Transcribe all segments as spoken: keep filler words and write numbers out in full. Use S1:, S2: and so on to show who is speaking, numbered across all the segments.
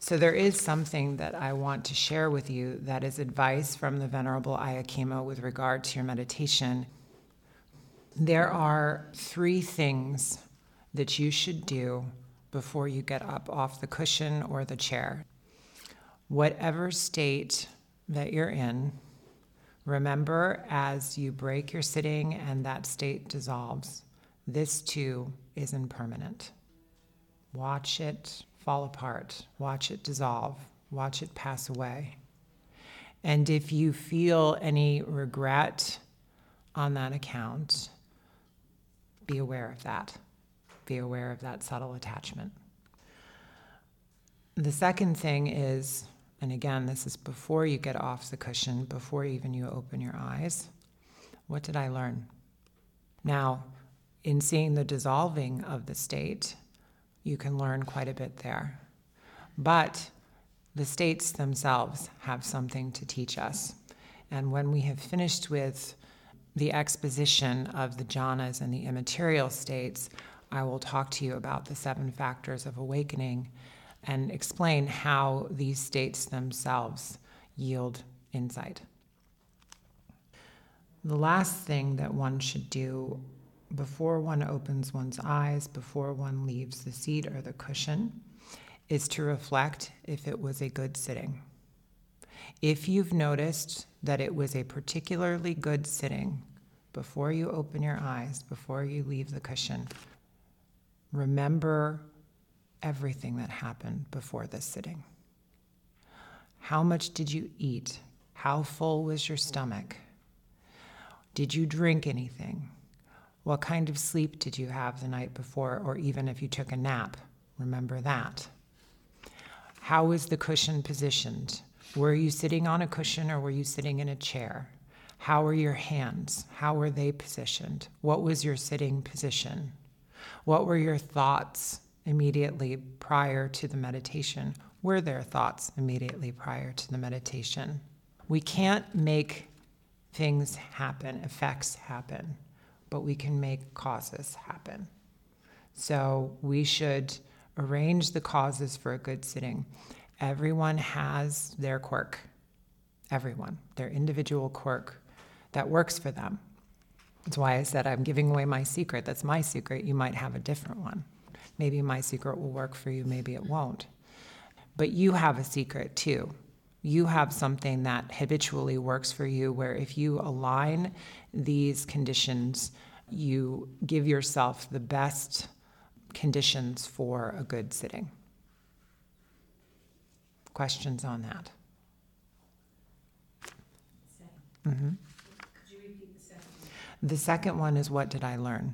S1: So there is something that I want to share with you that is advice from the Venerable Ayya Khema with regard to your meditation. There are three things that you should do before you get up off the cushion or the chair. Whatever state that you're in, remember as you break your sitting and that state dissolves, this too is impermanent. Watch it fall apart. Watch it dissolve. Watch it pass away. And if you feel any regret on that account, be aware of that. Be aware of that subtle attachment. The second thing is, and again, this is before you get off the cushion, before even you open your eyes, what did I learn? Now, in seeing the dissolving of the state, you can learn quite a bit there. But the states themselves have something to teach us. And when we have finished with the exposition of the jhanas and the immaterial states, I will talk to you about the seven factors of awakening and explain how these states themselves yield insight. The last thing that one should do before one opens one's eyes, before one leaves the seat or the cushion, is to reflect if it was a good sitting. If you've noticed that it was a particularly good sitting before you open your eyes, before you leave the cushion, remember everything that happened before this sitting. How much did you eat? How full was your stomach? Did you drink anything? What kind of sleep did you have the night before, or even if you took a nap? Remember that. How was the cushion positioned? Were you sitting on a cushion or were you sitting in a chair? How were your hands? How were they positioned? What was your sitting position? What were your thoughts immediately prior to the meditation? Were there thoughts immediately prior to the meditation? We can't make things happen, effects happen, but we can make causes happen. So we should arrange the causes for a good sitting. Everyone has their quirk. Everyone, their individual quirk that works for them. That's why I said I'm giving away my secret. That's my secret. You might have a different one. Maybe my secret will work for you, maybe it won't. But you have a secret too. You have something that habitually works for you, where if you align these conditions, you give yourself the best conditions for a good sitting. Questions on that? Mm-hmm.
S2: Could you repeat the second one?
S1: The second one is, what did I learn?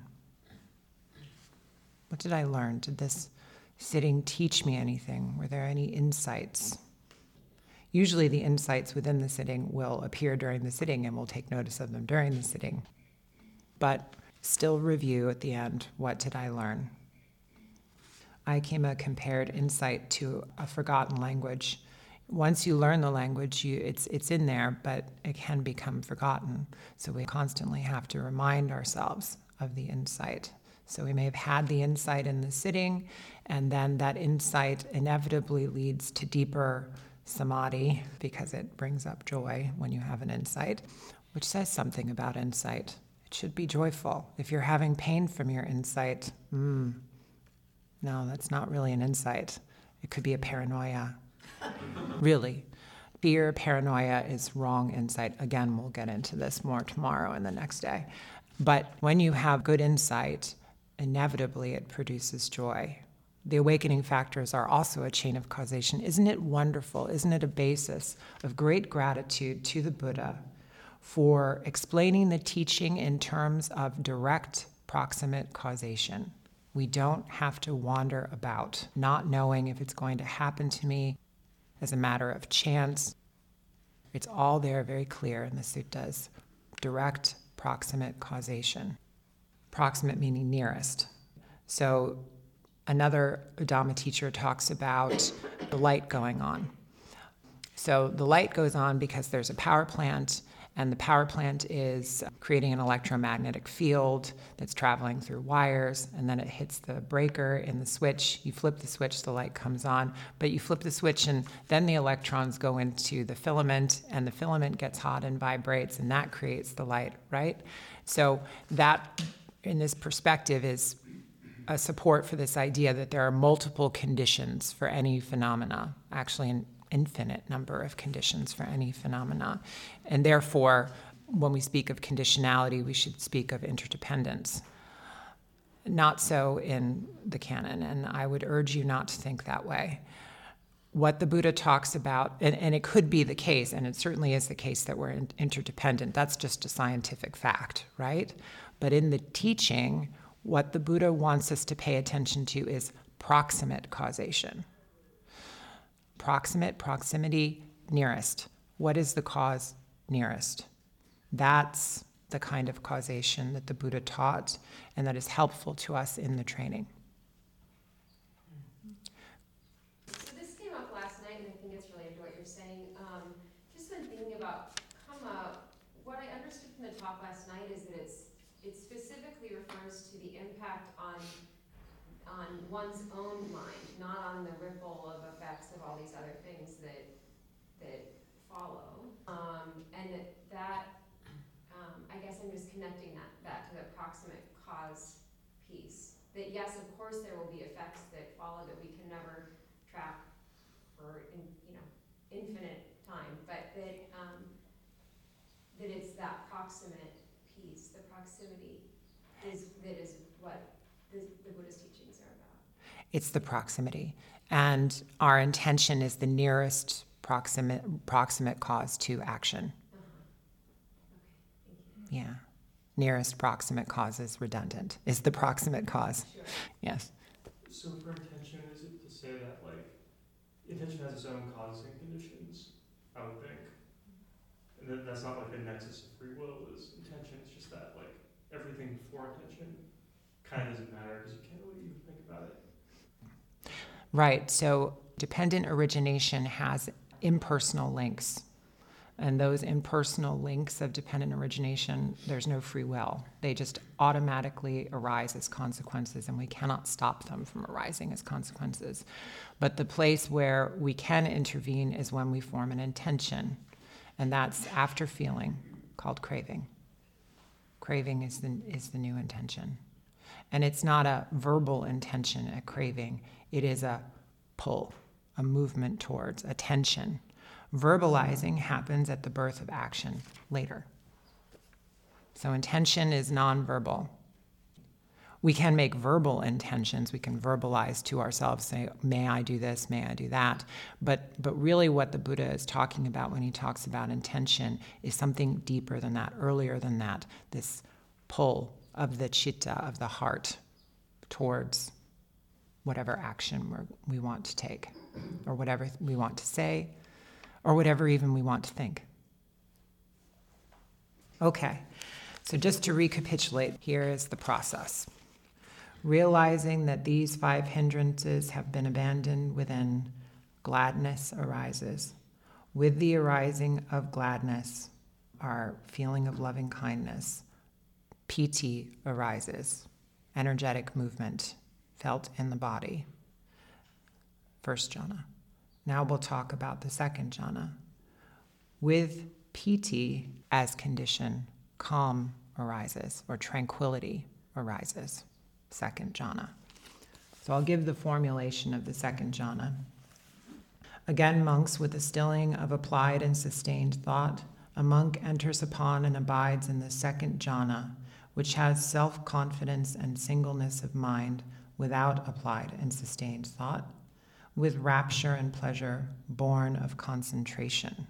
S1: What did I learn? Did this sitting teach me anything? Were there any insights? Usually the insights within the sitting will appear during the sitting and we'll take notice of them during the sitting. But still review at the end, what did I learn? Ayya Khema compared insight to a forgotten language. Once you learn the language, you, it's, it's in there, but it can become forgotten. So we constantly have to remind ourselves of the insight. So we may have had the insight in the sitting, and then that insight inevitably leads to deeper samadhi, because it brings up joy when you have an insight, which says something about insight. It should be joyful. If you're having pain from your insight, mm, no, that's not really an insight. It could be a paranoia. Really. Fear, paranoia is wrong insight. Again, we'll get into this more tomorrow and the next day. But when you have good insight, inevitably it produces joy. The awakening factors are also a chain of causation. Isn't it wonderful? Isn't it a basis of great gratitude to the Buddha for explaining the teaching in terms of direct proximate causation? We don't have to wander about, not knowing if it's going to happen to me as a matter of chance. It's all there very clear in the suttas. Direct proximate causation. Proximate meaning nearest. So another Dhamma teacher talks about the light going on. So the light goes on because there's a power plant, And the power plant is creating an electromagnetic field that's traveling through wires, and then it hits the breaker in the switch. You flip the switch, the light comes on, but you flip the switch and then the electrons go into the filament, and the filament gets hot and vibrates, and that creates the light, right? So that, in this perspective, is a support for this idea that there are multiple conditions for any phenomena, actually an infinite number of conditions for any phenomena. And therefore, when we speak of conditionality, we should speak of interdependence. Not so in the canon, and I would urge you not to think that way. What the Buddha talks about, and, and it could be the case, and it certainly is the case that we're in, interdependent, that's just a scientific fact, right? But in the teaching, what the Buddha wants us to pay attention to is proximate causation. Proximate, proximity, nearest. What is the cause nearest? That's the kind of causation that the Buddha taught and that is helpful to us in the training.
S3: So this came up last night, and I think it's related to what you're saying. Um, just been thinking about karma. What I understood from the talk last night is that it's it specifically refers to the impact on on one's own mind, not on the ripple of effects of all these other things that that follow. Um, and that, that um, I guess I'm just connecting that, that to the proximate cause piece. That yes, of course there will be effects that follow that we can never track for in, you know infinite time, but that um, that it's that proximate piece, the proximity, is that is what the, the Buddhist teachings are about.
S1: It's the proximity. And our intention is the nearest proximate proximate cause to action.
S3: Uh-huh. Okay, thank you.
S1: Yeah. Nearest proximate cause is redundant, is the proximate cause.
S3: Sure.
S1: Yes.
S4: So for intention, is it to say that, like, intention has its own causes and conditions, I would think. And that, that's not like a nexus of free will is intention, it's just that, like, everything before intention kind of doesn't matter because you can't really even think about it.
S1: Right. So dependent origination has impersonal links. And those impersonal links of dependent origination, there's no free will. They just automatically arise as consequences, and we cannot stop them from arising as consequences. But the place where we can intervene is when we form an intention, and that's after feeling, called craving. Craving is the, is the new intention. And it's not a verbal intention, a craving. It is a pull, a movement towards, a tension. Verbalizing happens at the birth of action later. So intention is nonverbal. We can make verbal intentions. We can verbalize to ourselves, say, may I do this, may I do that. But, but really what the Buddha is talking about when he talks about intention is something deeper than that, earlier than that, this pull of the citta, of the heart, towards whatever action we're, we want to take, or whatever we want to say, or whatever even we want to think. Okay, so just to recapitulate, here is the process. Realizing that these five hindrances have been abandoned within, gladness arises. With the arising of gladness, our feeling of loving kindness, piti arises, energetic movement felt in the body. First jhana. Now we'll talk about the second jhana. With piti as condition, calm arises, or tranquility arises. Second jhana. So I'll give the formulation of the second jhana. Again, monks, with the stilling of applied and sustained thought, a monk enters upon and abides in the second jhana, which has self-confidence and singleness of mind without applied and sustained thought, with rapture and pleasure born of concentration.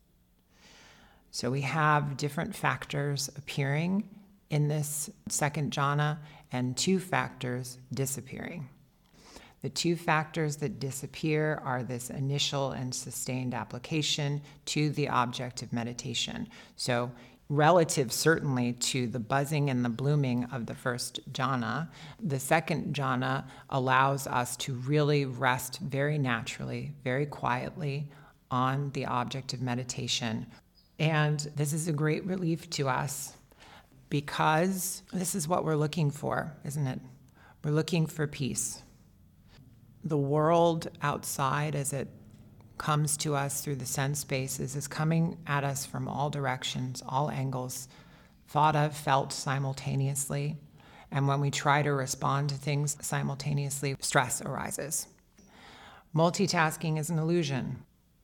S1: So we have different factors appearing in this second jhana and two factors disappearing. The two factors that disappear are this initial and sustained application to the object of meditation. So relative certainly to the buzzing and the blooming of the first jhana, the second jhana allows us to really rest very naturally, very quietly on the object of meditation And this is a great relief to us because this is what we're looking for, isn't it? We're looking for peace. The world outside, as it comes to us through the sense spaces, is coming at us from all directions, all angles, thought of, felt simultaneously. And when we try to respond to things simultaneously, stress arises. Multitasking is an illusion.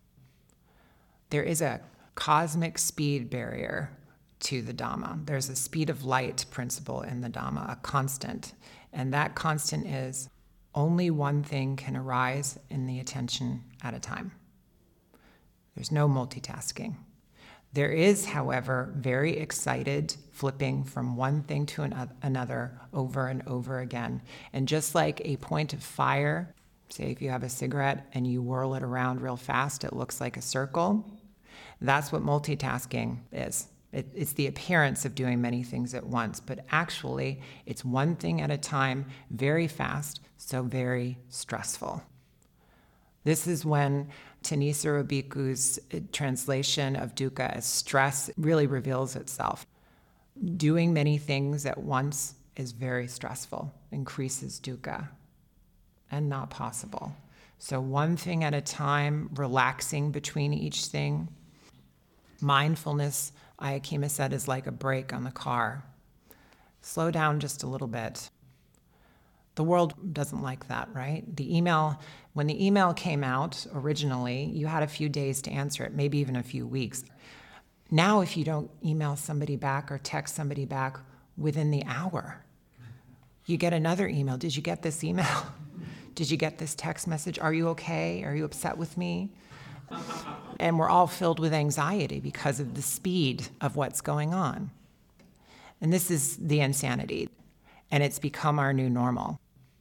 S1: There is a cosmic speed barrier to the Dhamma. There's a speed of light principle in the Dhamma, a constant. And that constant is only one thing can arise in the attention at a time. There's no multitasking. There is, however, very excited flipping from one thing to an- another over and over again. And just like a point of fire, say if you have a cigarette and you whirl it around real fast, it looks like a circle. That's what multitasking is. It, it's the appearance of doing many things at once, but actually it's one thing at a time, very fast, so very stressful. This is when Thanissaro Bhikkhu's translation of dukkha as stress really reveals itself. Doing many things at once is very stressful, increases dukkha, and not possible. So one thing at a time, relaxing between each thing. Mindfulness, Ayakima said, is like a brake on the car. Slow down just a little bit. The world doesn't like that, right? The email, when the email came out originally, you had a few days to answer it, maybe even a few weeks. Now, if you don't email somebody back or text somebody back within the hour, you get another email. Did you get this email? Did you get this text message? Are you okay? Are you upset with me? And we're all filled with anxiety because of the speed of what's going on. And this is the insanity. And it's become our new normal.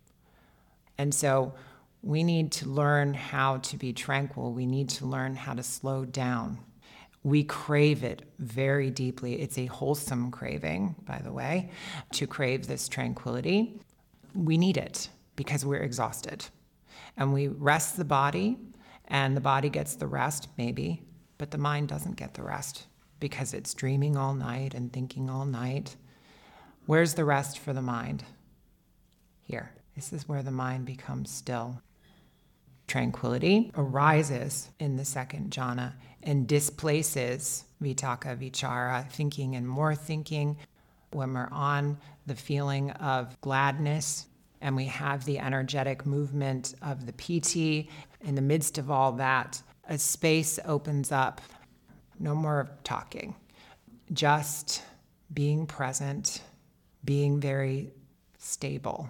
S1: And so we need to learn how to be tranquil. We need to learn how to slow down. We crave it very deeply. It's a wholesome craving, by the way, to crave this tranquility. We need it because we're exhausted. And we rest the body, and the body gets the rest, maybe, but the mind doesn't get the rest because it's dreaming all night and thinking all night. Where's the rest for the mind? Here. This is where the mind becomes still. Tranquility arises in the second jhana and displaces vitakka, vichara, thinking and more thinking. When we're on the feeling of gladness and we have the energetic movement of the piti, in the midst of all that, a space opens up. No more talking. Just being present, being very stable.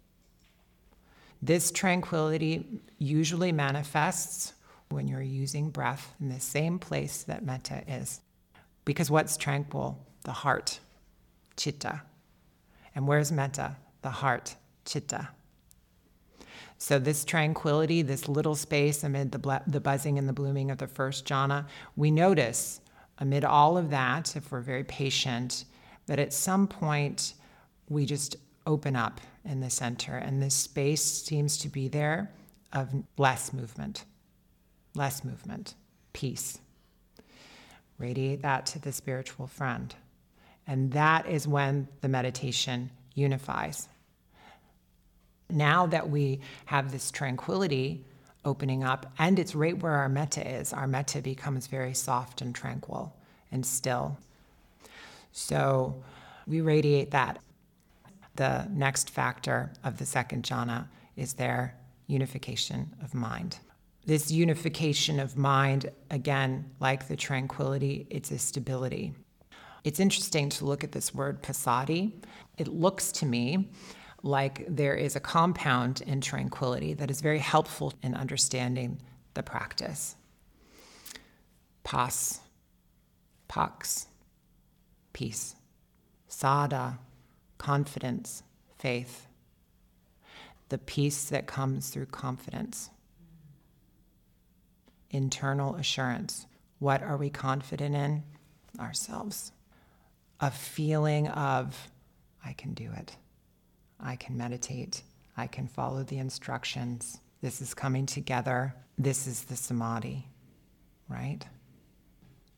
S1: This tranquility usually manifests when you're using breath in the same place that metta is. Because what's tranquil? The heart, citta. And where's metta? The heart, citta. So this tranquility, this little space amid the, ble- the buzzing and the blooming of the first jhana, we notice amid all of that, if we're very patient, that at some point we just open up in the center, and this space seems to be there of less movement, less movement, peace. Radiate that to the spiritual friend. And that is when the meditation unifies. Now that we have this tranquility opening up, and it's right where our metta is, our metta becomes very soft and tranquil and still. So we radiate that. The next factor of the second jhana is their unification of mind. This unification of mind, again, like the tranquility, it's a stability. It's interesting to look at this word passaddhi. It looks to me like there is a compound in tranquility that is very helpful in understanding the practice. Pas, pax, peace. Sada, confidence, faith. The peace that comes through confidence. Internal assurance. What are we confident in? Ourselves. A feeling of, I can do it. I can meditate. I can follow the instructions. This is coming together. This is the samadhi, right?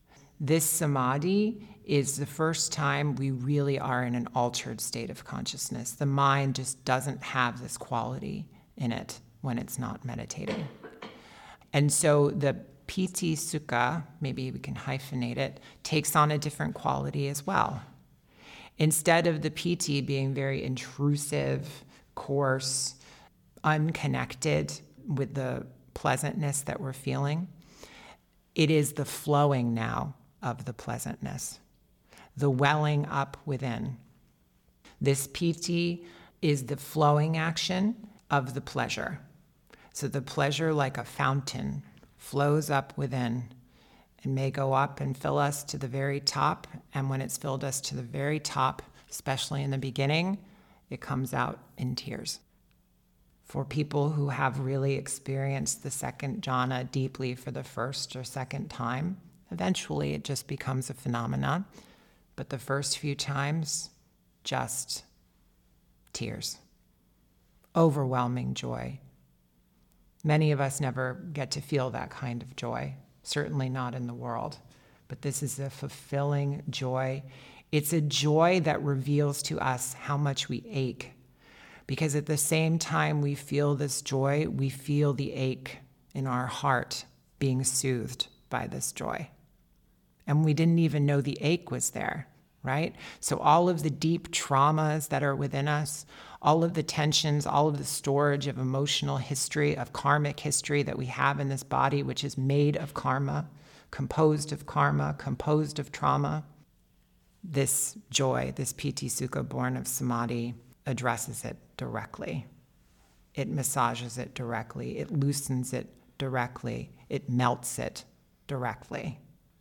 S1: This samadhi is the first time we really are in an altered state of consciousness. The mind just doesn't have this quality in it when it's not meditating. And so the piti sukha, maybe we can hyphenate it, takes on a different quality as well. Instead of the piti being very intrusive, coarse, unconnected with the pleasantness that we're feeling, it is the flowing now of the pleasantness, the welling up within. This piti is the flowing action of the pleasure. So the pleasure, like a fountain, flows up within and may go up and fill us to the very top. And when it's filled us to the very top, especially in the beginning, it comes out in tears. For people who have really experienced the second jhana deeply for the first or second time, eventually it just becomes a phenomenon. But the first few times, just tears. Overwhelming joy. Many of us never get to feel that kind of joy, certainly not in the world. But this is a fulfilling joy. It's a joy that reveals to us how much we ache. Because at the same time we feel this joy, we feel the ache in our heart being soothed by this joy. And we didn't even know the ache was there, right? So all of the deep traumas that are within us, all of the tensions, all of the storage of emotional history, of karmic history that we have in this body, which is made of karma, composed of karma, composed of trauma, this joy, this piti sukha born of samadhi, addresses it directly. It massages it directly. It loosens it directly. It melts it directly.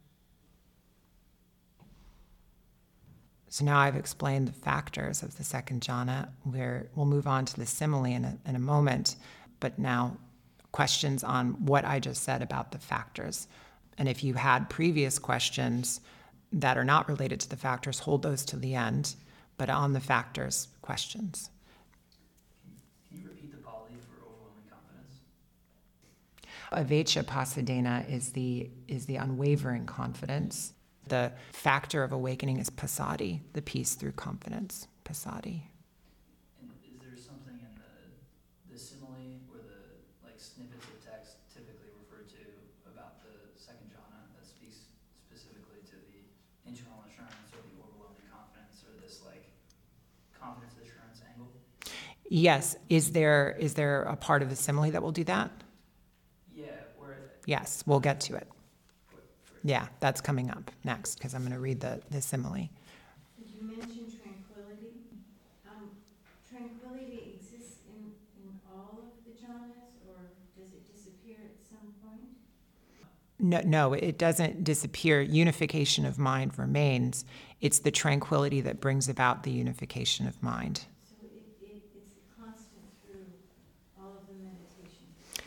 S1: So now I've explained the factors of the second jhana. We're, we'll move on to the simile in a, in a moment, but now questions on what I just said about the factors. And if you had previous questions that are not related to the factors, hold those to the end, but on the factors, questions.
S5: Can you repeat the Pali for overwhelming confidence?
S1: Avecca Passadena is the, is the unwavering confidence. The factor of awakening is passaddhi, the peace through confidence, passaddhi.
S5: And is there something in the the simile or the like snippets of text typically referred to about the second jhana that speaks specifically to the internal assurance or the overwhelming confidence or this like confidence assurance angle?
S1: Yes. Is there is there a part of the simile that will do that?
S5: Yeah. Where.
S1: Yes, we'll get to it. Yeah, that's coming up next because I'm going to read the, the simile.
S2: You mentioned tranquility. Um, tranquility exists in, in all of the jhanas, or does it disappear at some point?
S1: No, no, it doesn't disappear. Unification of mind remains. It's the tranquility that brings about the unification of mind.
S2: So it, it, it's constant through all of the meditation.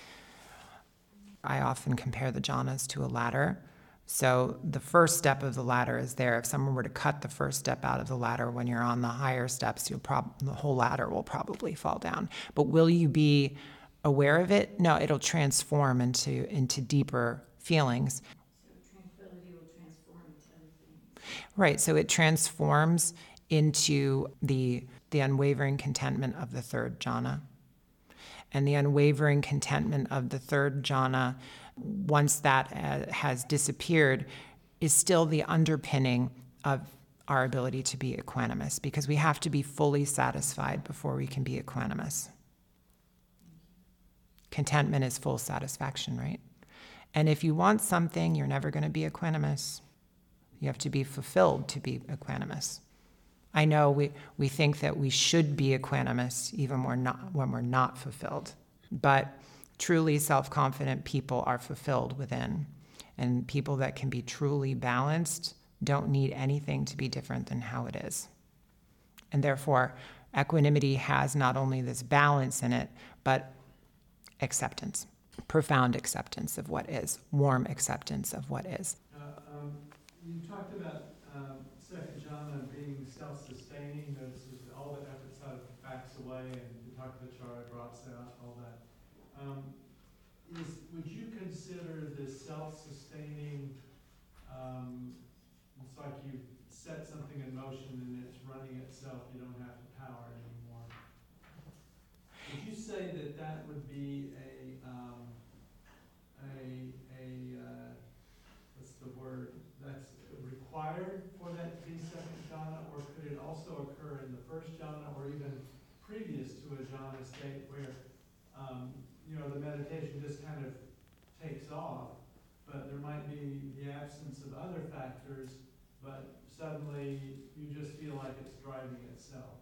S1: I often compare the jhanas to a ladder. So the first step of the ladder is there. If someone were to cut the first step out of the ladder when you're on the higher steps, you'll prob- the whole ladder will probably fall down. But will you be aware of it? No, it'll transform into, into deeper feelings.
S2: So tranquility will transform into other things.
S1: Right, so it transforms into the, the unwavering contentment of the third jhana. And the unwavering contentment of the third jhana, once that uh, has disappeared, is still the underpinning of our ability to be equanimous, because we have to be fully satisfied before we can be equanimous. Contentment is full satisfaction, right? And if you want something, you're never going to be equanimous. You have to be fulfilled to be equanimous. I know we, we think that we should be equanimous even when we're not, when we're not fulfilled. But truly self-confident people are fulfilled within. And people that can be truly balanced don't need anything to be different than how it is. And therefore, equanimity has not only this balance in it, but acceptance, profound acceptance of what is, warm acceptance of what is.
S6: Uh, um, you talked about um, second jhana being self-sustaining. There's all the effort side backs away, and you talked about chara drops out, all that. Um, is would you consider this self-sustaining um, it's like you set something in motion and it's running itself, you don't have to power it anymore. Would you say that that would be a, um, a, a, uh, what's the word, that's required for that to be second jhana, or could it also occur in the first jhana, or even previous to a jhana state where, um, you know, the meditation just kind of takes off, but there might be the absence of other factors, but suddenly you just feel like it's driving itself?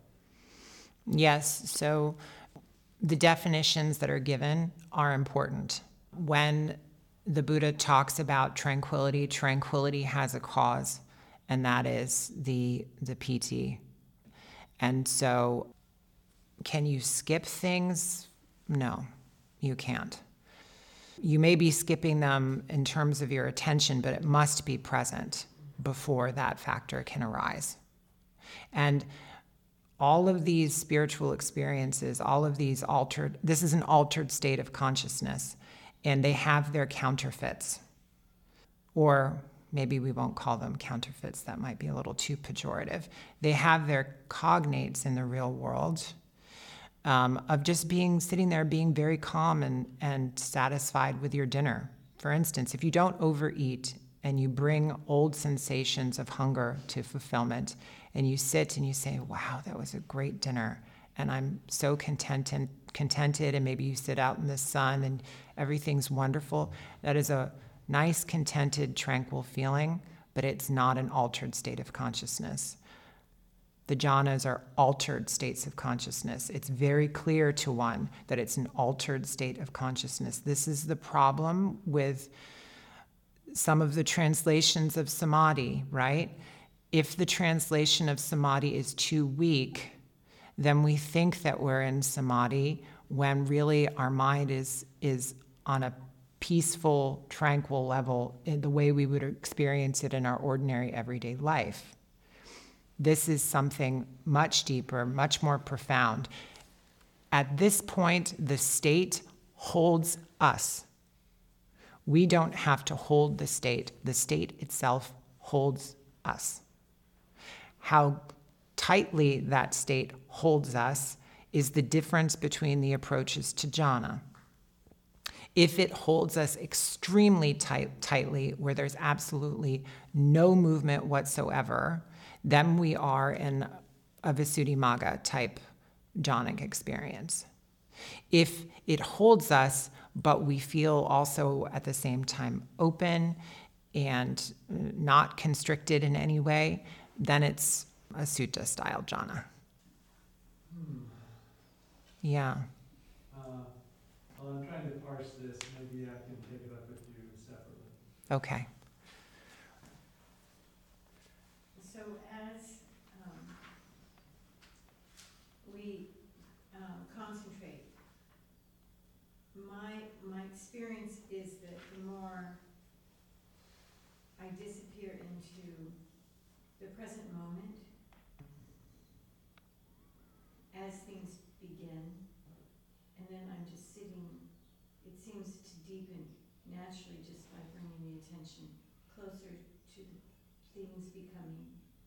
S1: Yes, so the definitions that are given are important. When the Buddha talks about tranquility, tranquility has a cause, and that is the, the P T. And so, can you skip things? No, you can't. You may be skipping them in terms of your attention, but it must be present before that factor can arise. And all of these spiritual experiences, all of these altered, this is an altered state of consciousness, and they have their counterfeits. Or maybe we won't call them counterfeits, that might be a little too pejorative. They have their cognates in the real world, um, of just being, sitting there being very calm and, and satisfied with your dinner. For instance, if you don't overeat and you bring old sensations of hunger to fulfillment, and you sit and you say, wow, that was a great dinner, and I'm so contented, contented, and maybe you sit out in the sun and everything's wonderful. That is a nice, contented, tranquil feeling, but it's not an altered state of consciousness. The jhanas are altered states of consciousness. It's very clear to one that it's an altered state of consciousness. This is the problem with some of the translations of samadhi, right? If the translation of samadhi is too weak, then we think that we're in samadhi when really our mind is, is on a peaceful, tranquil level in the way we would experience it in our ordinary everyday life. This is something much deeper, much more profound. At this point, the state holds us. We don't have to hold the state. The state itself holds us. How tightly that state holds us is the difference between the approaches to jhana. If it holds us extremely tight, tightly, where there's absolutely no movement whatsoever, then we are in a Visuddhimagga type jhanic experience. If it holds us, but we feel also at the same time open and not constricted in any way, then it's a sutta style jhana.
S6: Hmm.
S1: Yeah.
S6: Uh, well, I'm trying to parse this. Maybe I can take it up with you separately.
S1: Okay.
S2: So as um, we um, concentrate, my my experience is that the more I disappear into the present moment, as things begin, and then I'm just sitting, it seems to deepen naturally just by bringing the attention closer to the things becoming.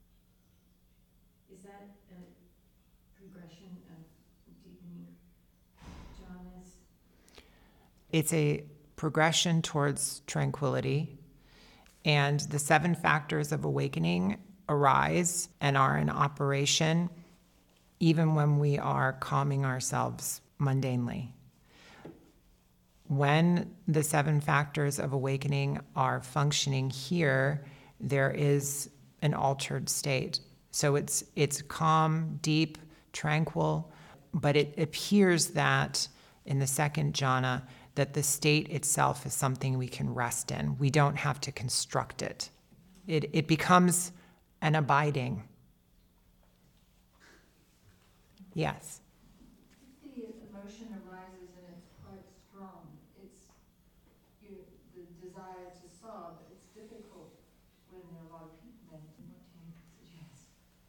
S2: Is that a progression of deepening jhanas?
S1: It's a progression towards tranquility, and the seven factors of awakening arise and are in operation even when we are calming ourselves mundanely. When the seven factors of awakening are functioning here, there is an altered state. So it's it's calm, deep, tranquil, but it appears that in the second jhana, that the state itself is something we can rest in. We don't have to construct it. It, it becomes an abiding. Yes?
S7: If the emotion arises and it's quite strong, it's you, the desire to sob, it's difficult when there are a lot of people there. What do you suggest?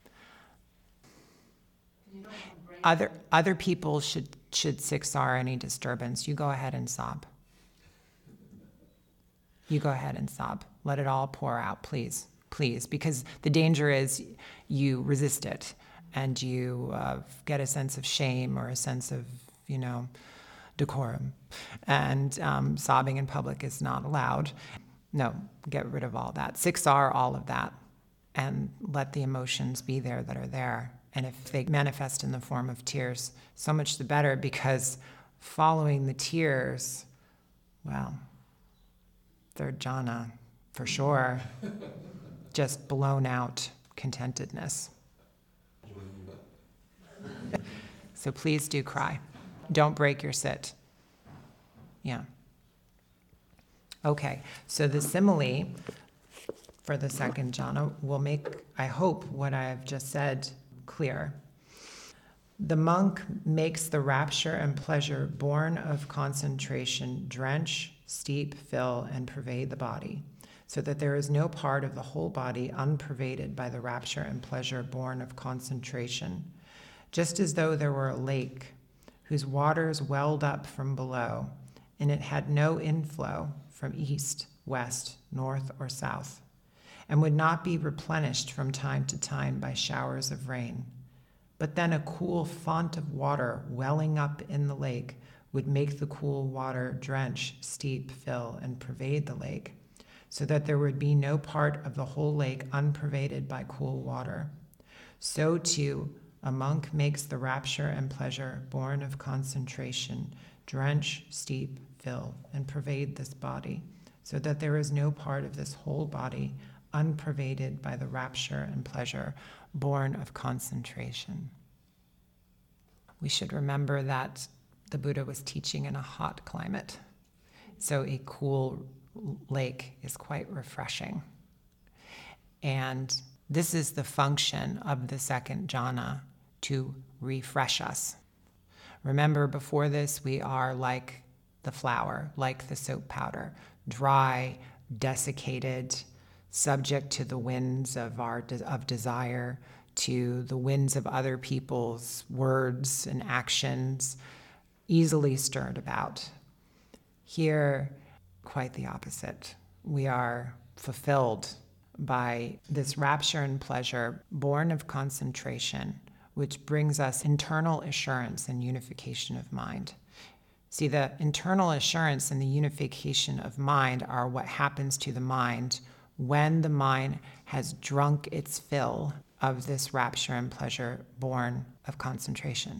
S7: You don't want to break
S1: Other,
S7: them.
S1: other people should, should siksar any disturbance. You go ahead and sob. You go ahead and sob. Let it all pour out, please, please, because the danger is you resist it and you uh, get a sense of shame or a sense of, you know, decorum. And um, sobbing in public is not allowed. No, get rid of all that. Six R, all of that. And let the emotions be there that are there. And if they manifest in the form of tears, so much the better, because following the tears, well, third jhana, for sure, just blown out contentedness. So please do cry. Don't break your sit. Yeah. Okay, so the simile for the second jhana will make, I hope, what I have just said clear. The monk makes the rapture and pleasure born of concentration drench, steep, fill, and pervade the body, so that there is no part of the whole body unpervaded by the rapture and pleasure born of concentration, just as though there were a lake whose waters welled up from below, and it had no inflow from east, west, north, or south, and would not be replenished from time to time by showers of rain. But then a cool font of water welling up in the lake would make the cool water drench, steep, fill, and pervade the lake, so that there would be no part of the whole lake unpervaded by cool water. So too, a monk makes the rapture and pleasure born of concentration drench, steep, fill, and pervade this body, so that there is no part of this whole body unpervaded by the rapture and pleasure born of concentration. We should remember that the Buddha was teaching in a hot climate, so a cool lake is quite refreshing. And this is the function of the second jhana, to refresh us. Remember, before this, we are like the flower, like the soap powder, dry, desiccated, subject to the winds of our of desire, to the winds of other people's words and actions, easily stirred about. Here, quite the opposite. We are fulfilled by this rapture and pleasure born of concentration, which brings us internal assurance and unification of mind. See, the internal assurance and the unification of mind are what happens to the mind when the mind has drunk its fill of this rapture and pleasure born of concentration.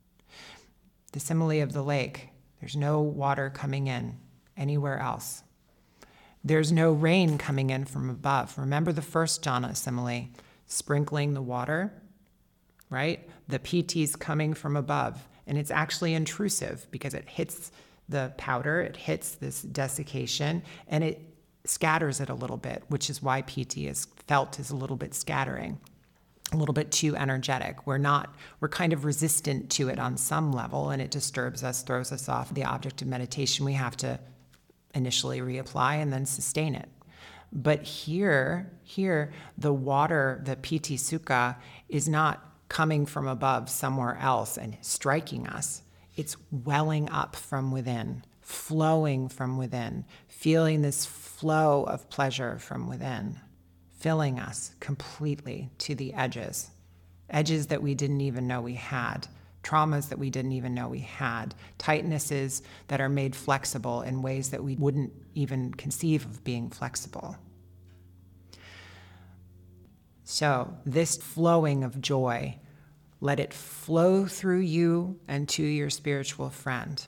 S1: The simile of the lake, there's no water coming in anywhere else. There's no rain coming in from above. Remember the first jhana simile, sprinkling the water, right? The piti's coming from above, and it's actually intrusive because it hits the powder, it hits this desiccation, and it scatters it a little bit, which is why piti is felt as a little bit scattering, a little bit too energetic. We're not, we're kind of resistant to it on some level, and it disturbs us, throws us off the object of meditation. We have to initially reapply and then sustain it. But here, here, the water, the piti sukha, is not coming from above somewhere else and striking us. It's welling up from within, flowing from within, feeling this flow of pleasure from within, filling us completely to the edges, edges that we didn't even know we had, traumas that we didn't even know we had, tightnesses that are made flexible in ways that we wouldn't even conceive of being flexible. So this flowing of joy, let it flow through you and to your spiritual friend.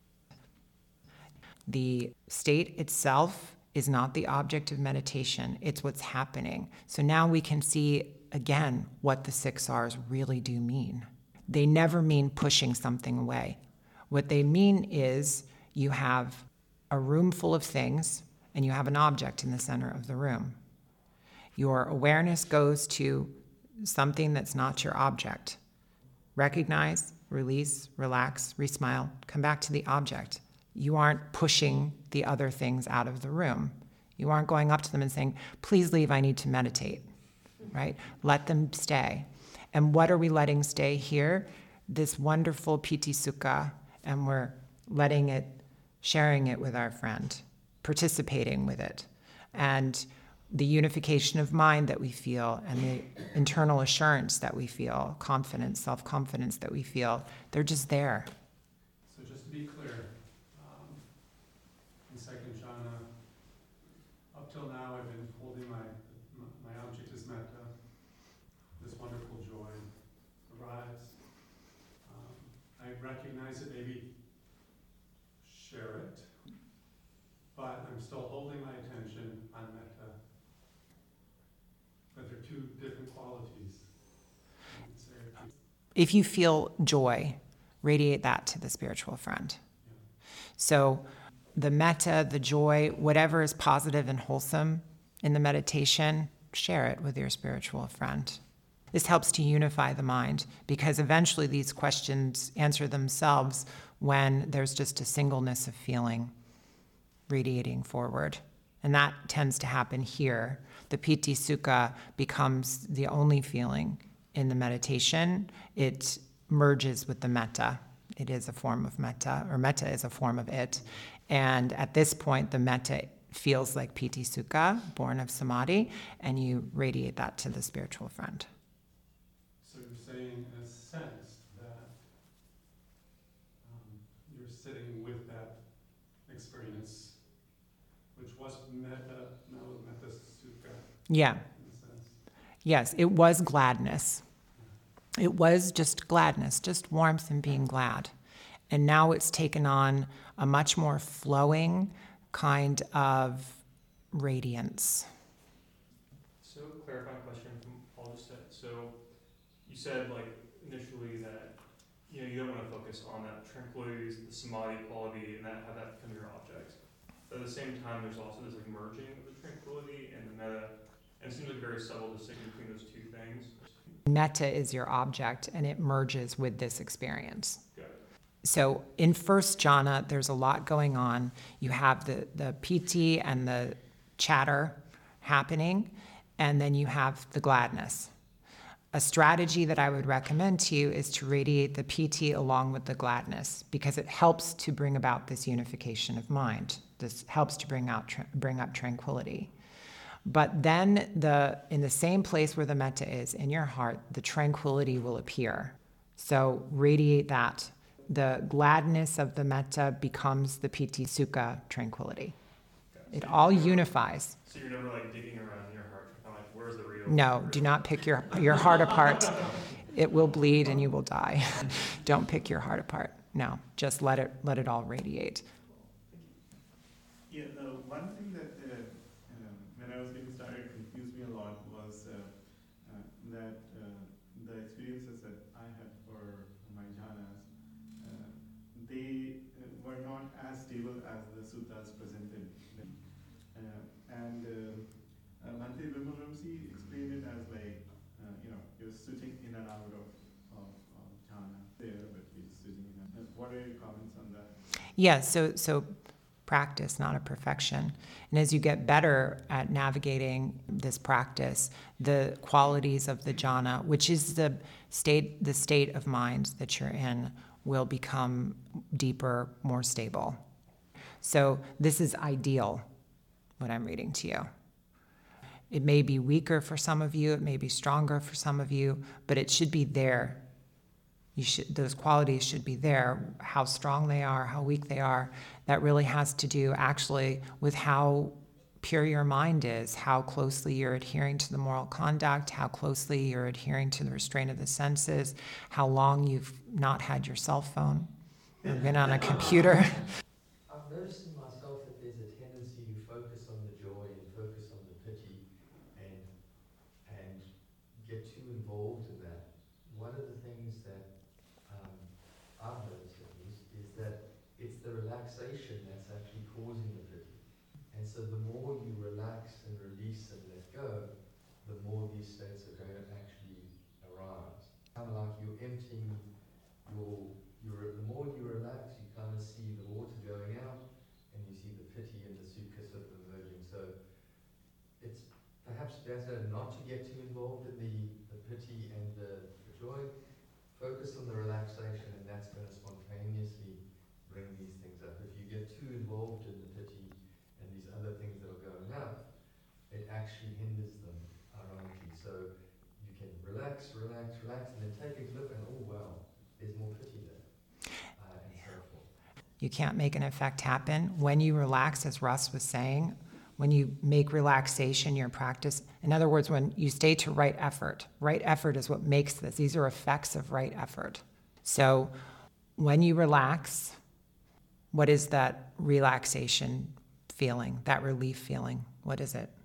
S1: The state itself is not the object of meditation, it's what's happening. So now we can see again what the six R's really do mean. They never mean pushing something away. What they mean is you have a room full of things and you have an object in the center of the room. Your awareness goes to something that's not your object. Recognize, release, relax, resmile, come back to the object. You aren't pushing the other things out of the room. You aren't going up to them and saying, please leave, I need to meditate, right? Let them stay. And what are we letting stay here? This wonderful piti sukha, and we're letting it, sharing it with our friend. participating with it. And the unification of mind that we feel and the internal assurance that we feel, confidence, self-confidence that we feel, they're just there.
S6: So just to be clear, um, in second jhana, up till now I've been holding my, my, my object is metta, this wonderful joy arrives. Um, I recognize it, maybe share it, but I'm still holding my attention on metta. But they're two different qualities.
S1: If you feel joy, radiate that to the spiritual friend. So the metta, the joy, whatever is positive and wholesome in the meditation, share it with your spiritual friend. This helps to unify the mind, because eventually these questions answer themselves when there's just a singleness of feeling radiating forward. And that tends to happen here. The piti sukha becomes the only feeling in the meditation. It merges with the metta. It is a form of metta, or metta is a form of it. And at this point, the metta feels like piti sukha, born of samadhi, and you radiate that to the spiritual friend.
S6: So you're saying, in a sense, that um, you're sitting with that experience, which was metta, now metta sukha.
S1: Yeah.
S6: In a sense.
S1: Yes, it was gladness. It was just gladness, just warmth and being glad. And now it's taken on a much more flowing kind of radiance.
S4: So, clarifying question from all you said. So, you said, like, initially that, you know, you don't want to focus on that tranquility, the samadhi quality, and that have that become your object. But at the same time, there's also this, like, merging of the tranquility and the metta, and it seems like a very subtle distinction between those two things.
S1: Metta is your object, and it merges with this experience.
S4: Got it.
S1: So in first jhana, there's a lot going on. You have the, the piti and the chatter happening, and then you have the gladness. A strategy that I would recommend to you is to radiate the piti along with the gladness, because it helps to bring about this unification of mind. This helps to bring out bring up tranquility. But then the in the same place where the metta is, in your heart, the tranquility will appear. So radiate that. The gladness of the metta becomes the piti sukha tranquility.
S4: Okay.
S1: It
S4: So
S1: all
S4: you're never-
S1: unifies.
S4: So you're never, like, digging around in your heart, kind of like, where's the real?
S1: No, do not pick your, your heart apart. It will bleed and you will die. Don't pick your heart apart. No, just let it let it all radiate.
S8: Yeah, the one thing that uh, um, when I was getting started confused me a lot was uh, uh, that uh, the experiences that I had for my jhanas, uh, they uh, were not as stable as the suttas presented. Uh, and uh, uh, Bhante Vimalramsi explained it as like, uh, you know, you're switching in and out of, of, of jhana there, but you're switching in and out. What are your comments on that?
S1: Yeah, so so practice, not a perfection. And as you get better at navigating this practice, the qualities of the jhana, which is the state the state of mind that you're in, will become deeper, more stable. So this is ideal, what I'm reading to you. It may be weaker for some of you, it may be stronger for some of you, but it should be there. You should, those qualities should be there. How strong they are, how weak they are, that really has to do actually with how pure your mind is, how closely you're adhering to the moral conduct, how closely you're adhering to the restraint of the senses, how long you've not had your cell phone or been on a computer.
S9: I've noticed in myself that there's a tendency to focus on the joy and focus on the pity and and get too involved in that. One of the things that um, I've noticed at least is that it's the relaxation that's actually causing the pity. And so the more you relax and release and let go, the more these states are going to actually arise. Kind of like you're emptying your, your, the more you relax, you kind of see the water going out, and you see the pity and the sukha sort of emerging. So it's perhaps better not to get too involved in the, the pity and the, the joy. Focus on the relaxation, and that's going to spontaneously bring these things up. If you get too involved in the pity and these relax, and then take a look and, oh, wow, there's more pity there, uh, and so forth.
S1: You can't make an effect happen. When you relax, as Russ was saying, when you make relaxation your practice, in other words, when you stay to right effort, right effort is what makes this. These are effects of right effort. So when you relax, what is that relaxation feeling, that relief feeling? What is it?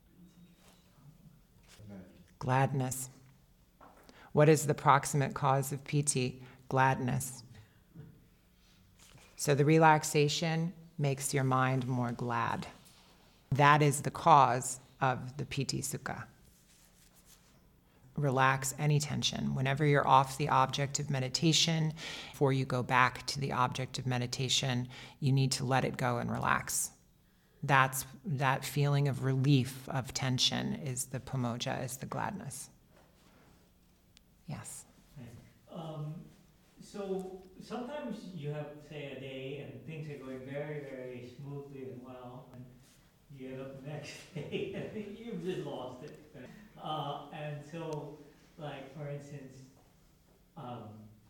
S1: Gladness. What is the proximate cause of piti? Gladness. So the relaxation makes your mind more glad. That is the cause of the piti sukha. Relax any tension. Whenever you're off the object of meditation, before you go back to the object of meditation, you need to let it go and relax. That's that feeling of relief, of tension, is the pamoja, is the gladness. Yes.
S10: Um, so sometimes you have, say, a day and things are going very, very smoothly and well, and you get up the next day and you've just lost it. Uh, and so, like, for instance, um,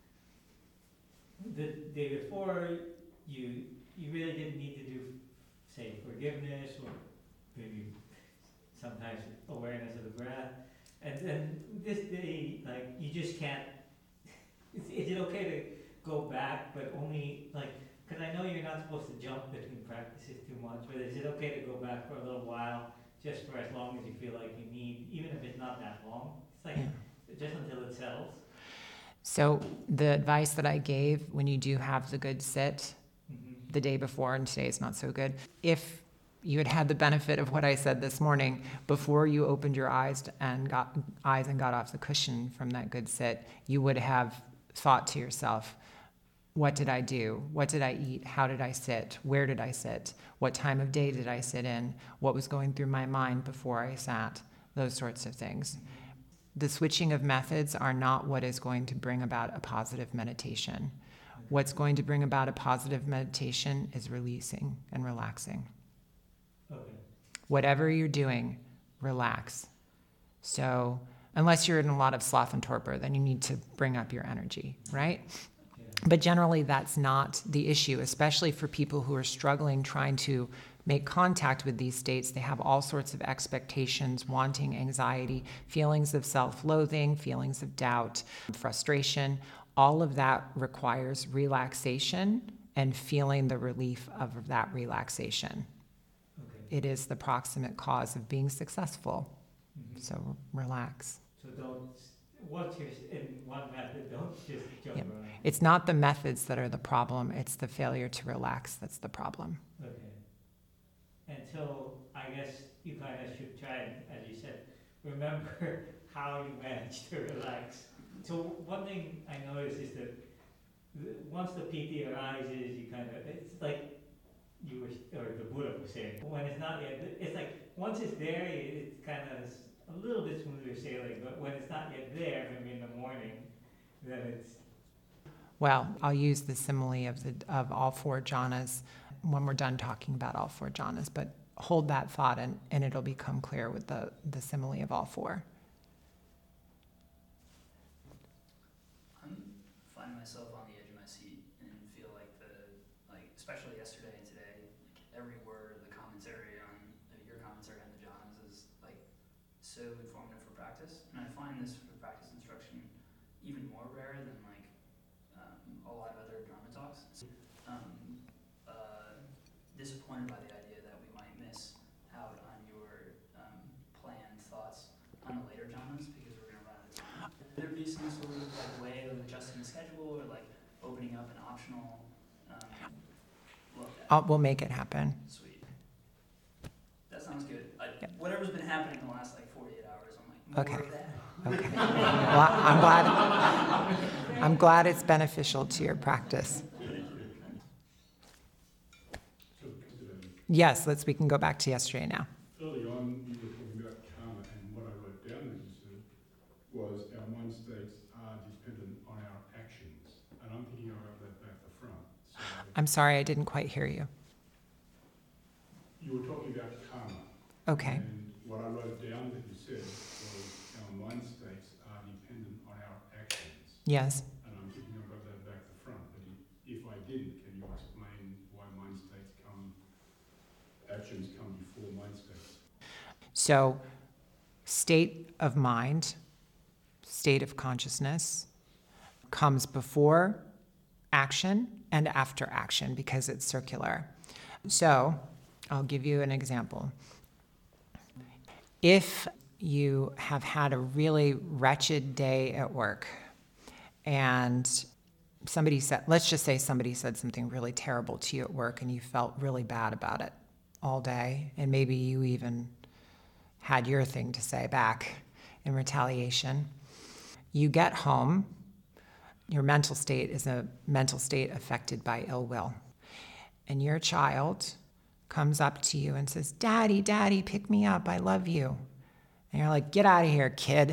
S10: the day before, you you really didn't need to do, say, forgiveness or maybe sometimes awareness of the breath. And then this day, like, you just can't, is, is it okay to go back, but only, like, because I know you're not supposed to jump between practices too much, but is it okay to go back for a little while, just for as long as you feel like you need, even if it's not that long? It's like,
S1: Yeah.
S10: just until it settles.
S1: So the advice that I gave when you do have the good sit,
S10: Mm-hmm.
S1: the day before, and today is not so good, if you had had the benefit of what I said this morning before you opened your eyes and got eyes and got off the cushion from that good sit, you would have thought to yourself, what did I do? What did I eat? How did I sit? Where did I sit? What time of day did I sit in? What was going through my mind before I sat? Those sorts of things. The switching of methods are not what is going to bring about a positive meditation. What's going to bring about a positive meditation is releasing and relaxing.
S10: Okay.
S1: Whatever you're doing, relax. So unless you're in a lot of sloth and torpor, then you need to bring up your energy, right?
S10: Yeah.
S1: But generally, that's not the issue, especially for people who are struggling trying to make contact with these states. They have all sorts of expectations, wanting, anxiety, feelings of self-loathing, feelings of doubt, frustration. All of that requires relaxation and feeling the relief of that relaxation.
S10: Okay.
S1: It is the proximate cause of being successful.
S10: Mm-hmm.
S1: So relax.
S10: So don't, once you're in one method, don't just jump
S1: Yep.
S10: around.
S1: It's not the methods that are the problem, it's the failure to relax that's the problem.
S10: Okay. And so I guess you kind of should try and, as you said, remember how you managed to relax. So one thing I noticed is that th- once the P T arises, you kind of, it's like you were, or the Buddha was saying, when it's not yet, it's like once it's there, it's kind of a little bit smoother sailing, but when it's not yet there, maybe in the morning, then it's.
S1: Well, I'll use the simile of the of all four jhanas when we're done talking about all four jhanas, but hold that thought and, and it'll become clear with the, the simile of all four.
S5: I'm finding myself on the edge of my seat and feel like the, like, especially yesterday and today, like every word, the commentary on, uh, your commentary on the jhanas is like so informative for practice. And I find this for practice instruction even more rare than like um, a lot of other Dharma talks. Um, uh, disappointed by the idea that we might miss out on your um, planned thoughts on the later jhanas because we're going to run out of time. Would there be some sort of like way of adjusting the schedule or like opening up an optional um, look at?
S1: I'll, we'll make it happen.
S5: Sweet. That sounds good. I,
S1: Yep.
S5: Whatever's been happening in the last like forty-eight hours, I'm like, more
S1: Okay.
S5: of that.
S1: Okay. Well, I'm glad. I'm glad it's beneficial to your practice. Yes, let's. We can go back to yesterday now.
S11: Early on, you were talking about karma, and what I wrote down that you said was our mind states are dependent on our actions. And I'm thinking I wrote that back the front. So
S1: I'm sorry, I didn't quite hear you.
S11: you were talking about karma.
S1: Okay.
S11: And what I wrote down that you said was our mind states are dependent on our actions.
S1: Yes.
S11: And I'm thinking I've got that back to front, but i- if I didn't, can you explain why mind states come, actions come before mind states?
S1: So, state of mind, state of consciousness comes before action and after action because it's circular. So, I'll give you an example. If you have had a really wretched day at work and somebody said, let's just say somebody said something really terrible to you at work and you felt really bad about it all day, and maybe you even had your thing to say back in retaliation. You get home, your mental state is a mental state affected by ill will. And your child comes up to you and says, Daddy, Daddy, pick me up, I love you. And you're like, get out of here, kid.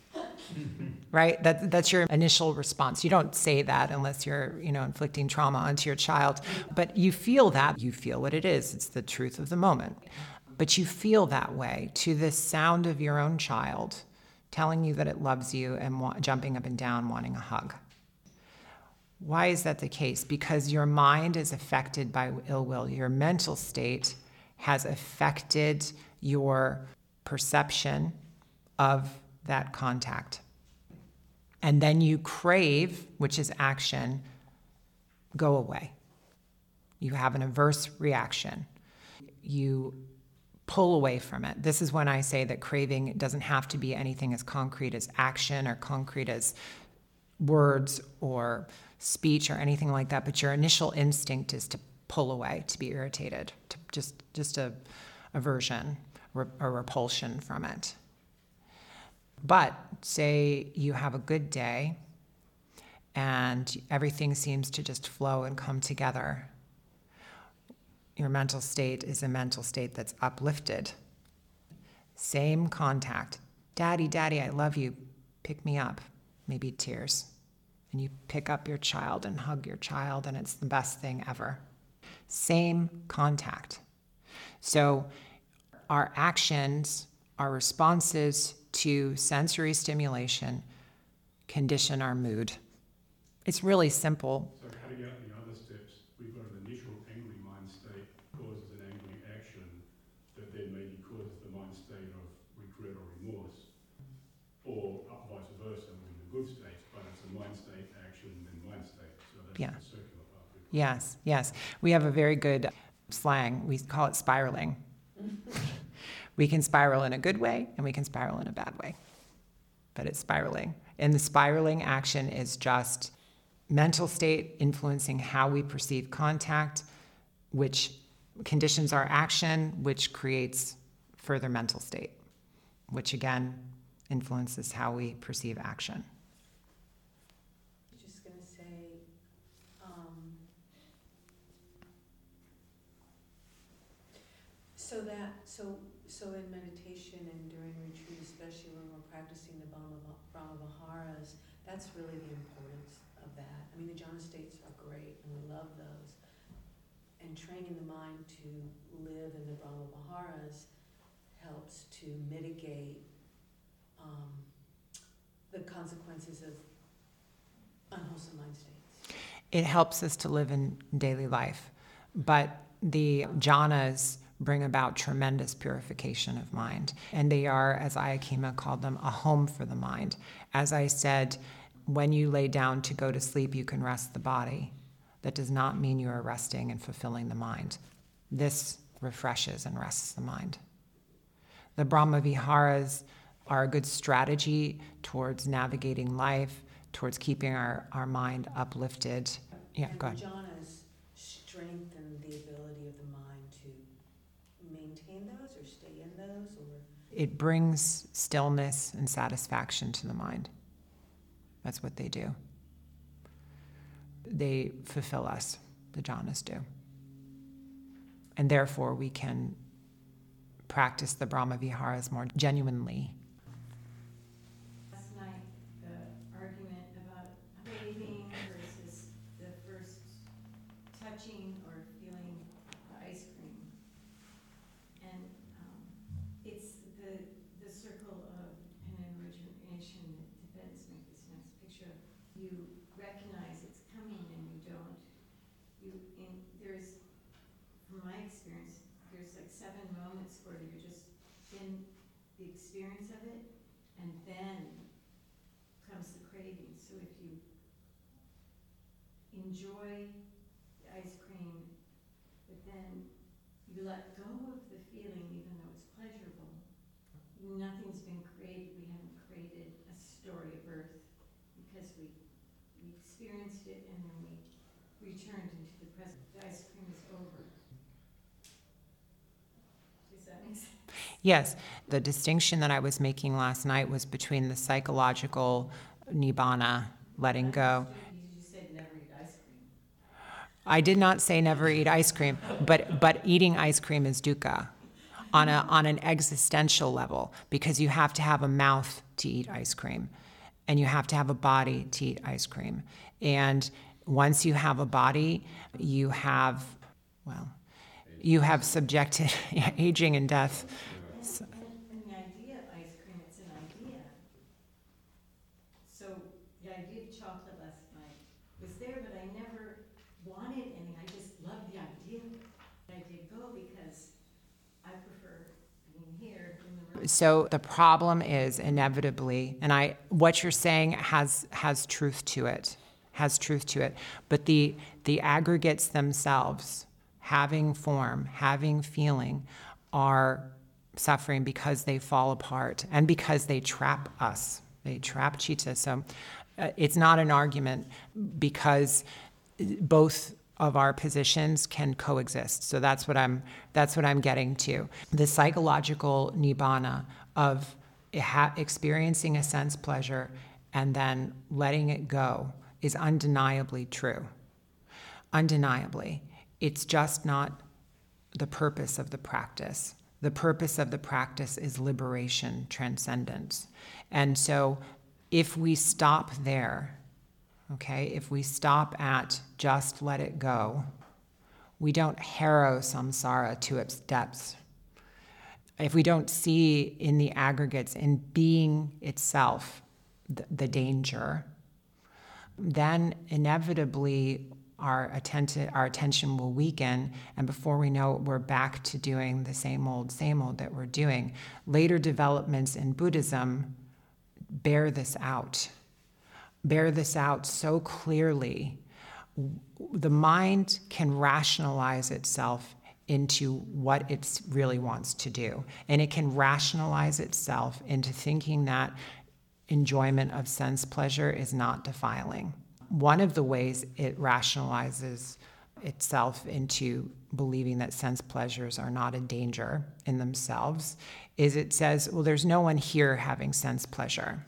S1: Right? That, that's your initial response. You don't say that unless you're, you know, inflicting trauma onto your child. But you feel that. You feel what it is. It's the truth of the moment. But you feel that way to the sound of your own child telling you that it loves you and wa- jumping up and down wanting a hug. Why is that the case? Because your mind is affected by ill will. Your mental state has affected your perception of that contact. And then you crave, which is action, go away. You have an averse reaction. You pull away from it. This is when I say that craving doesn't have to be anything as concrete as action or concrete as words or speech or anything like that, but your initial instinct is to pull away, to be irritated, to just just a aversion or a repulsion from it. But say you have a good day and everything seems to just flow and come together. Your mental state is a mental state that's uplifted. Same contact. Daddy, Daddy, I love you. Pick me up. Maybe tears. And you pick up your child and hug your child, and it's the best thing ever. Same contact. So our actions, our responses to sensory stimulation condition our mood. It's really simple.
S11: So cutting out the other steps, we've got an initial angry mind state causes an angry action that then maybe causes the mind state of regret or remorse, or up vice versa in the good states, but it's a mind state action then mind state, so that's
S1: Yeah.
S11: the circular part.
S1: Yes, yes. We have a very good slang. We call it spiraling. We can spiral in a good way and we can spiral in a bad way, but it's spiraling. And the spiraling action is just mental state influencing how we perceive contact, which conditions our action, which creates further mental state, which again influences how we perceive action.
S2: Just gonna say, um, so that, so, so in meditation and during retreat, especially when we're practicing the Brahma, Brahma Viharas, that's really the importance of that. I mean, the jhana states are great and we love those. And training the mind to live in the Brahma Viharas helps to mitigate um, the consequences of unwholesome mind states.
S1: It helps us to live in daily life, but the jhanas bring about tremendous purification of mind. And they are, as Ayakema called them, a home for the mind. As I said, when you lay down to go to sleep, you can rest the body. That does not mean you are resting and fulfilling the mind. This refreshes and rests the mind. The Brahma Viharas are a good strategy towards navigating life, towards keeping our, our mind uplifted. Yeah,
S2: and
S1: go
S2: the
S1: ahead.
S2: jhanas strengthen the ability of the mind to maintain those or stay in those, or?
S1: It brings stillness and satisfaction to the mind. That's what they do. They fulfill us, the jhanas do. And therefore we can practice the Brahma Viharas more genuinely.
S2: Last night, the argument about craving versus the first touching or feeling the ice cream. And um, it's the, the circle of dependent origination that Tibetans make this nice picture of. You experience of it, and then comes the craving. So if you enjoy the ice cream, but then you let go of the feeling even though it's pleasurable, nothing's been created. We haven't created a story of Earth because we, we experienced it and then we returned into the present. The ice cream is over. Does that make sense?
S1: Yes, the distinction that I was making last night was between the psychological nibbana, letting go.
S2: You said never eat ice cream.
S1: I did not say never eat ice cream, but, but eating ice cream is dukkha on, a, on an existential level, because you have to have a mouth to eat ice cream, and you have to have a body to eat ice cream. And once you have a body, you have, well, you have subjected aging and death.
S2: So, and, and the idea of ice cream, it's an idea. So the idea of chocolate last night was there, but I never wanted any. I just loved the idea. I did go because I prefer being here in the room.
S1: So the problem is inevitably, and I, what you're saying has has truth to it, has truth to it. But the the aggregates themselves, having form, having feeling, are suffering because they fall apart and because they trap us. They trap citta. So uh, it's not an argument, because both of our positions can coexist. So that's what I'm that's what I'm getting to. The psychological nibbana of ha- experiencing a sense pleasure and then letting it go is undeniably true. Undeniably. It's just not the purpose of the practice. The purpose of the practice is liberation, transcendence. And so if we stop there, okay, if we stop at just let it go, we don't harrow samsara to its depths. If we don't see in the aggregates, in being itself, the, the danger, then inevitably our attention, our attention will weaken, and before we know it, we're back to doing the same old, same old that we're doing. Later developments in Buddhism bear this out, bear this out so clearly. The mind can rationalize itself into what it really wants to do, and it can rationalize itself into thinking that enjoyment of sense pleasure is not defiling. One of the ways it rationalizes itself into believing that sense pleasures are not a danger in themselves is it says, well, there's no one here having sense pleasure.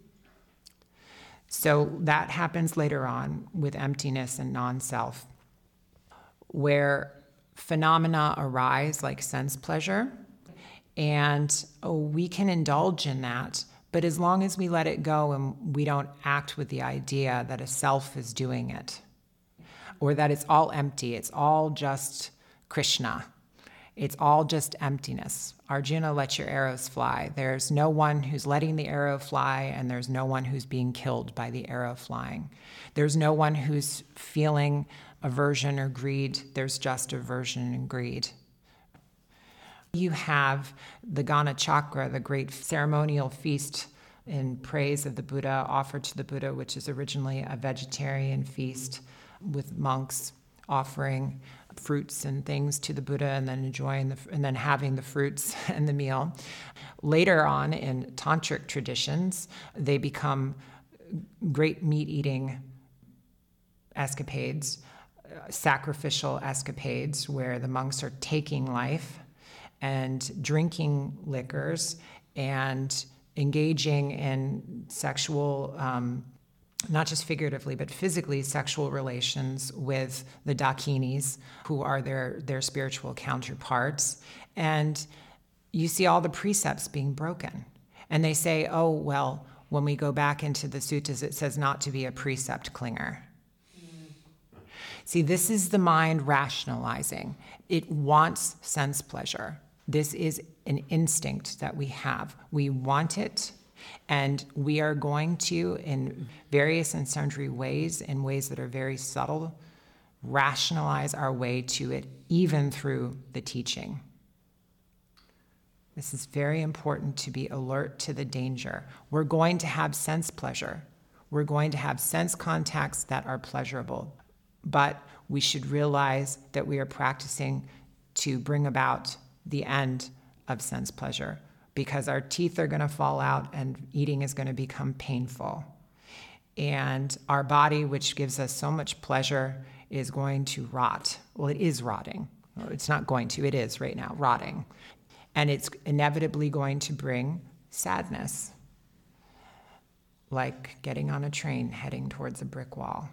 S1: So that happens later on with emptiness and non-self, where phenomena arise like sense pleasure, and oh, we can indulge in that. But as long as we let it go and we don't act with the idea that a self is doing it, or that it's all empty, it's all just Krishna, it's all just emptiness. Arjuna, let your arrows fly. There's no one who's letting the arrow fly, and there's no one who's being killed by the arrow flying. There's no one who's feeling aversion or greed. There's just aversion and greed. You have the Gana Chakra, the great ceremonial feast in praise of the Buddha, offered to the Buddha, which is originally a vegetarian feast with monks offering fruits and things to the Buddha and then enjoying the, and then having the fruits and the meal. Later on in tantric traditions, they become great meat-eating escapades, uh, sacrificial escapades, where the monks are taking life and drinking liquors and engaging in sexual, um, not just figuratively, but physically sexual relations with the dakinis, who are their, their spiritual counterparts. And you see all the precepts being broken. And they say, oh, well, when we go back into the suttas, it says not to be a precept clinger. Mm. See, this is the mind rationalizing. It wants sense pleasure. This is an instinct that we have. We want it, and we are going to, in various and sundry ways, in ways that are very subtle, rationalize our way to it, even through the teaching. This is very important to be alert to the danger. We're going to have sense pleasure. We're going to have sense contacts that are pleasurable. But we should realize that we are practicing to bring about the end of sense pleasure, because our teeth are going to fall out and eating is going to become painful. And our body, which gives us so much pleasure, is going to rot. Well, it is rotting. It's not going to, it is right now, rotting. And it's inevitably going to bring sadness, like getting on a train heading towards a brick wall.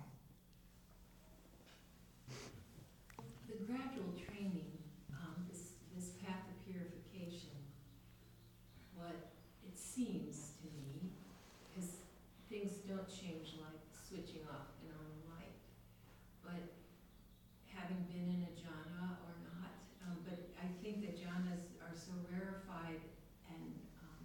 S7: The gradual training, um, this, this path of purification, what it seems to me, because things don't change like switching off and on a light, but having been in a jhana or not, um, but I think that jhanas are so rarefied and um,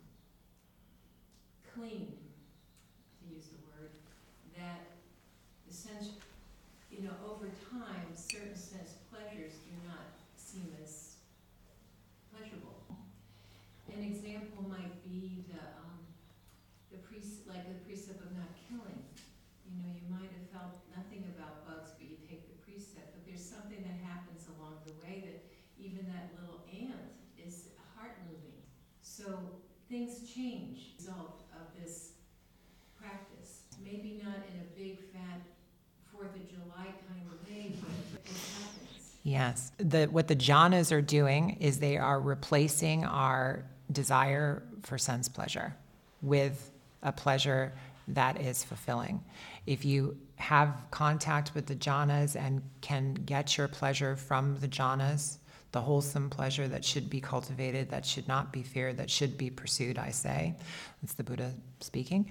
S7: clean, to use the word, that the sense, you know, over time, certain sense pleasures do not seem as pleasurable. An example might be the um, the pre like the precept of not killing. You know, you might have felt nothing about bugs, but you take the precept. But there's something that happens along the way that even that little ant is heart moving. So things change as a result of this practice. Maybe not in a big fat Fourth of July kind of way, but it happens.
S1: Yes. The, what the jhanas are doing is they are replacing our desire for sense pleasure with a pleasure that is fulfilling. If you have contact with the jhanas and can get your pleasure from the jhanas, the wholesome pleasure that should be cultivated, that should not be feared, that should be pursued, I say. That's the Buddha speaking.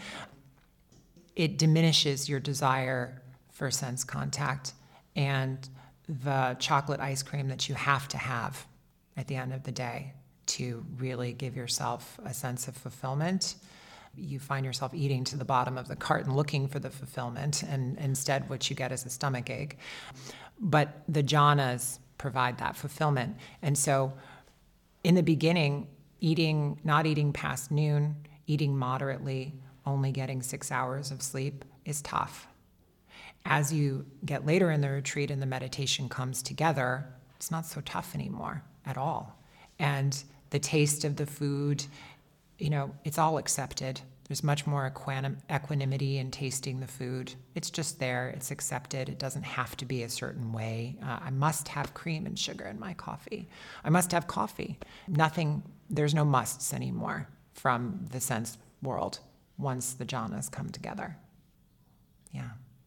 S1: It diminishes your desire for sense contact and the chocolate ice cream that you have to have at the end of the day to really give yourself a sense of fulfillment. You find yourself eating to the bottom of the carton looking for the fulfillment, and instead what you get is a stomach ache. But the jhanas provide that fulfillment. And so in the beginning, eating, not eating past noon, eating moderately, only getting six hours of sleep is tough. As you get later in the retreat and the meditation comes together, it's not so tough anymore at all. And the taste of the food, you know, it's all accepted. There's much more equanim- equanimity in tasting the food. It's just there. It's accepted. It doesn't have to be a certain way. Uh, I must have cream and sugar in my coffee. I must have coffee. Nothing, there's no musts anymore from the sense world once the jhanas come together. Yeah.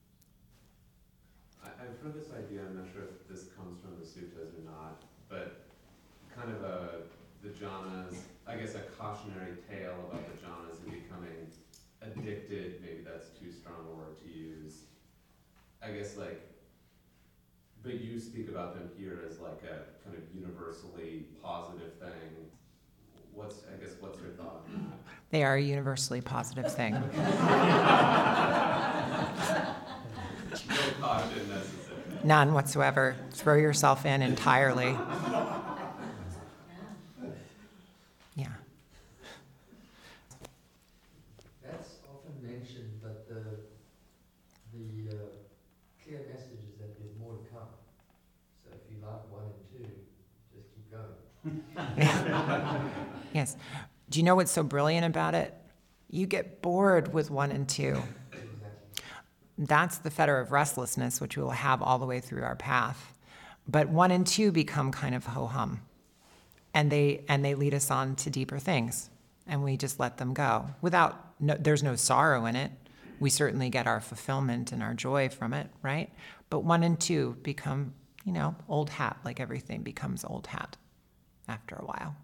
S12: I, I've heard this idea, I'm not sure if this comes from the suttas or not, but kind of a, the jhanas, I guess a cautionary tale about the jhanas and becoming addicted, maybe that's too strong a word to use. I guess like, but you speak about them here as like a kind of universally positive thing. What's, I guess, what's your thought on that?
S1: They are a universally positive thing.
S12: No caution necessary.
S1: None whatsoever. Throw yourself in entirely. Yeah.
S9: That's often mentioned, but the, the uh, clear message is that there's more to come. So if you like one and two, just keep going.
S1: Yes. Do you know what's so brilliant about it? You get bored with one and two. That's the fetter of restlessness, which we will have all the way through our path. But one and two become kind of ho-hum. And they and they lead us on to deeper things. And we just let them go. Without, no, there's no sorrow in it. We certainly get our fulfillment and our joy from it, right? But one and two become, you know, old hat, like everything becomes old hat after a while.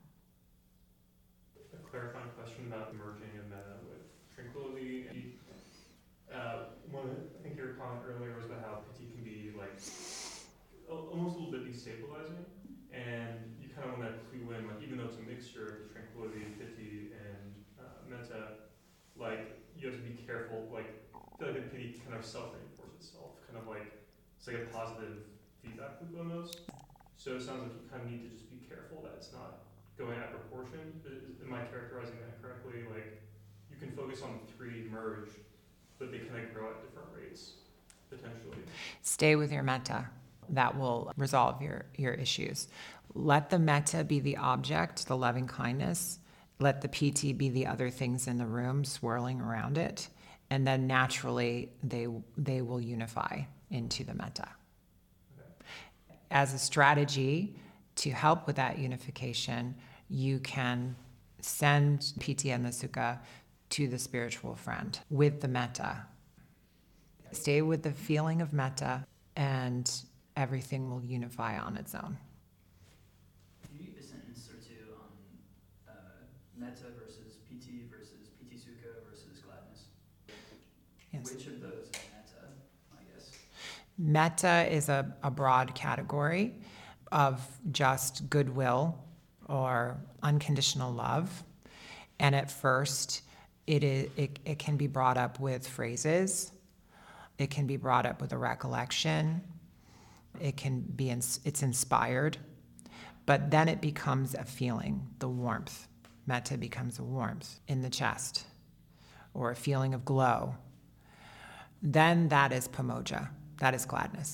S4: A clarifying question about merging and metta with tranquility. Uh, one, I think your comment earlier was about how piti can be like almost a little bit destabilizing, and you kind of want to clue in, like even though it's a mixture of tranquility, piti, and uh, metta, like you have to be careful. Like I feel like the piti kind of self-reinforce itself, kind of like it's like a positive feedback loop almost. So it sounds like you kind of need to just be careful that it's not going at proportion. Is, am I characterizing that correctly? Like, you can focus on three merge, but they kind of grow at different rates, potentially.
S1: Stay with your metta. That will resolve your, your issues. Let the metta be the object, the loving kindness. Let the piti be the other things in the room swirling around it. And then naturally, they, they will unify into the metta. As a strategy to help with that unification, you can send piti and the sukha to the spiritual friend with the metta. Stay with the feeling of metta, and everything will unify on its own.
S5: Can you give a sentence or two on uh, metta versus piti versus piti sukha versus gladness?
S1: Yes.
S5: Which of those is metta, I guess?
S1: Metta is a, a broad category of just goodwill or unconditional love. And at first, it, is, it, it can be brought up with phrases. It can be brought up with a recollection. It can be, ins- it's inspired. But then it becomes a feeling, the warmth. Metta becomes a warmth in the chest or a feeling of glow. Then that is pamoja. That is gladness.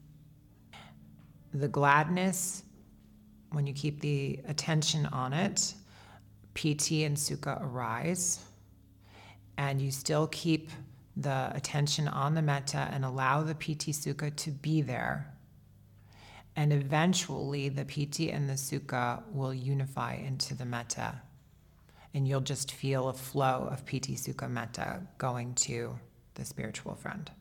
S1: The gladness, when you keep the attention on it, piti and sukha arise, and you still keep the attention on the metta and allow the piti sukha to be there. And eventually the piti and the sukha will unify into the metta. And you'll just feel a flow of piti sukha metta going to the spiritual friend.